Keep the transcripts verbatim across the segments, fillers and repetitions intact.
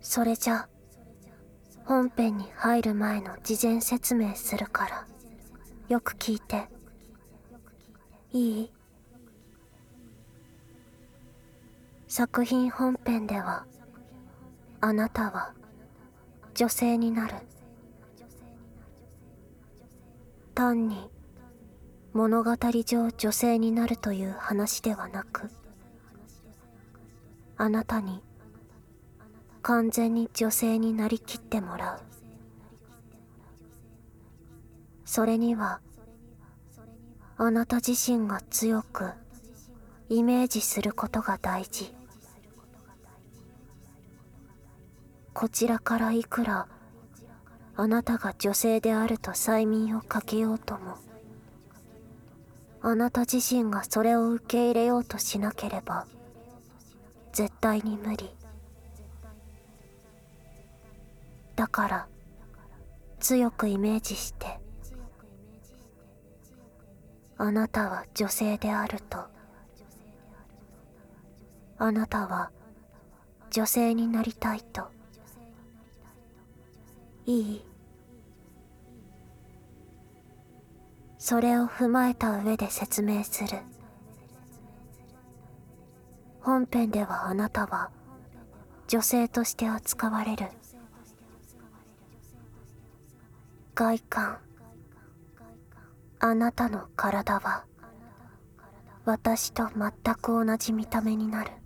それじゃ本編に入る前の事前説明するからよく聞いていい？作品本編ではあなたは女性になる。単に物語上女性になるという話ではなく、あなたに完全に女性になりきってもらう。それにはあなた自身が強くイメージすることが大事。こちらからいくらあなたが女性であると催眠をかけようとも、あなた自身がそれを受け入れようとしなければ絶対に無理。だから強くイメージして、あなたは女性であると、あなたは女性になりたいと。いい？それを踏まえた上で説明する。本編ではあなたは女性として扱われる。外観、あなたの体は私と全く同じ見た目になる。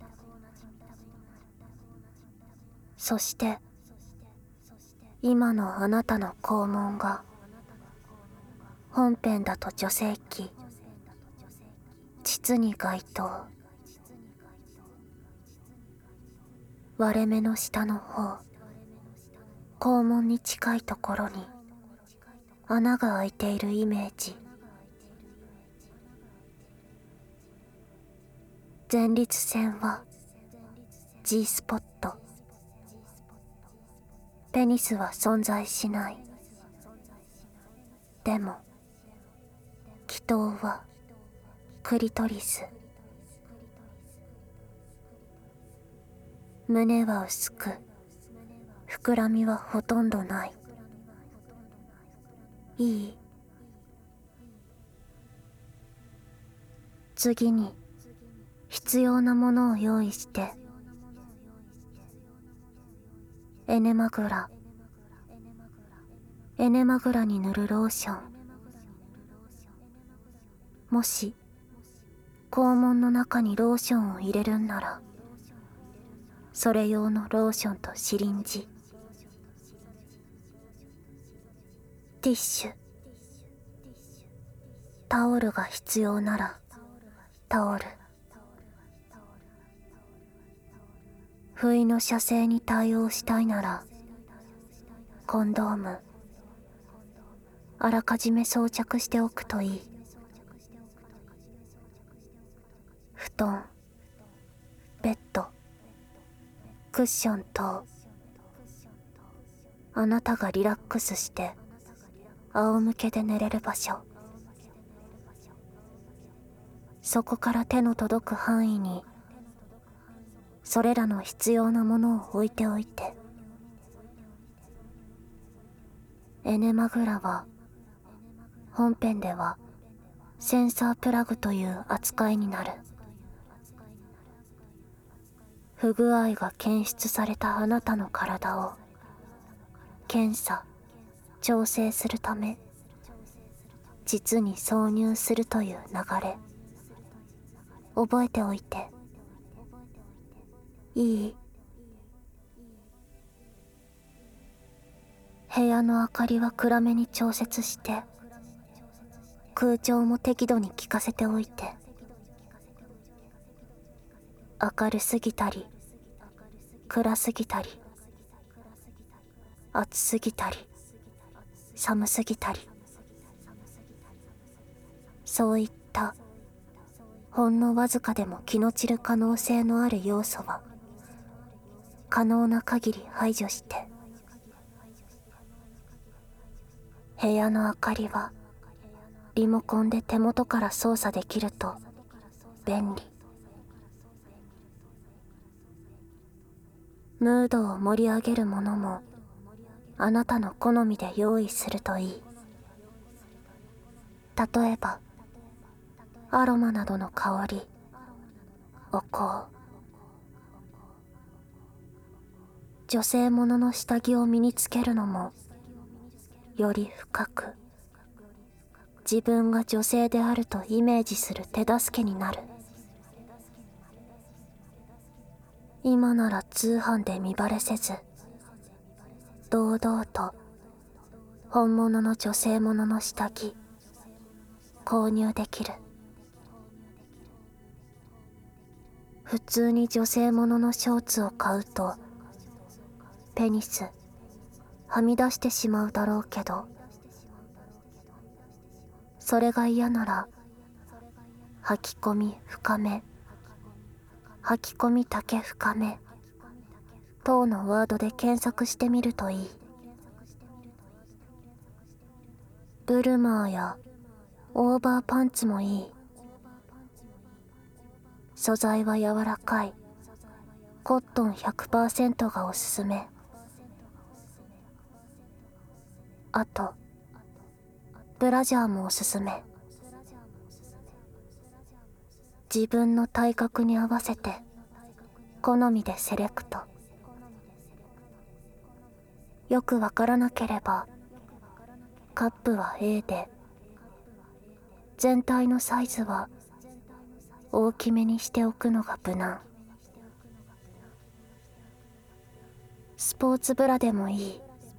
そして今のあなたの肛門が本編だと女性器、膣に該当。割れ目の下の方、肛門に近いところに穴が開いているイメージ。前立腺は G スポット。ペニスは存在しない。でも気筒はクリトリス。胸は薄く、膨らみはほとんどない。いい？次に必要なものを用意して、エネマグラ、エネマグラに塗るローション。もし肛門の中にローションを入れるんなら、それ用のローションとシリンジ、ティッシュ、タオルが必要ならタオル。不意の射精に対応したいならコンドーム、あらかじめ装着しておくといい。布団、ベッド、クッション等、あなたがリラックスして仰向けで寝れる場所。そこから手の届く範囲にそれらの必要なものを置いておいて。エネマグラは本編ではセンサープラグという扱いになる。不具合が検出されたあなたの体を検査、調整するため実に挿入するという流れ。覚えておいていい？部屋の明かりは暗めに調節して、空調も適度に効かせておいて。明るすぎたり暗すぎたり、暑すぎたり寒すぎたり、そういったほんのわずかでも気の散る可能性のある要素は可能な限り排除して。部屋の明かりはリモコンで手元から操作できると便利。 ムードを盛り上げるものもあなたの好みで用意するといい。例えばアロマなどの香り、お香、女性ものの下着を身につけるのもより深く自分が女性であるとイメージする手助けになる。今なら通販で見バレせず堂々と本物の女性ものの下着購入できる。普通に女性もののショーツを買うとペニスはみ出してしまうだろうけど、それが嫌なら履き込み深め、履き込み丈深め等のワードで検索してみるといい。ブルマーやオーバーパンツもいい。素材は柔らかいコットン ひゃくパーセント がおすすめ。あとブラジャーもおすすめ。自分の体格に合わせて好みでセレクト。よくわからなければカップは エー で全体のサイズは大きめにしておくのが無難。スポーツブラでもいい。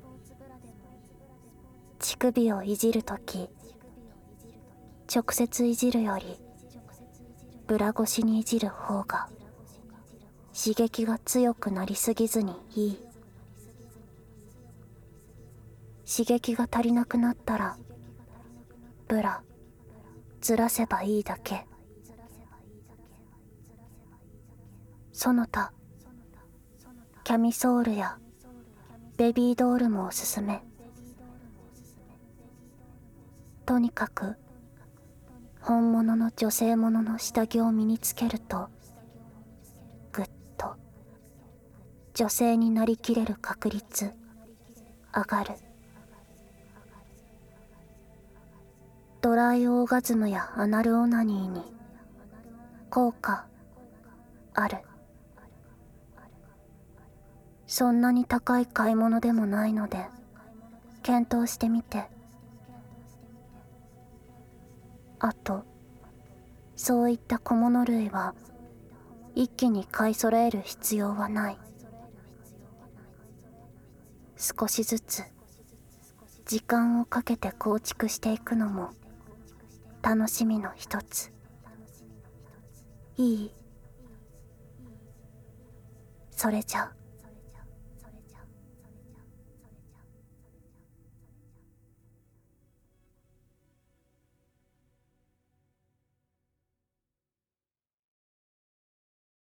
乳首をいじるとき直接いじるよりブラ越しにいじる方が刺激が強くなりすぎずにいい。刺激が足りなくなったらブラずらせばいいだけ。その他キャミソールやベビードールもおすすめ。とにかく本物の女性ものの下着を身につけるとぐっと女性になりきれる確率上がる。ドライオーガズムやアナルオナニーに効果ある。そんなに高い買い物でもないので検討してみて。あとそういった小物類は一気に買い揃える必要はない。少しずつ時間をかけて構築していくのも楽しみの一つ。いい？それじゃ。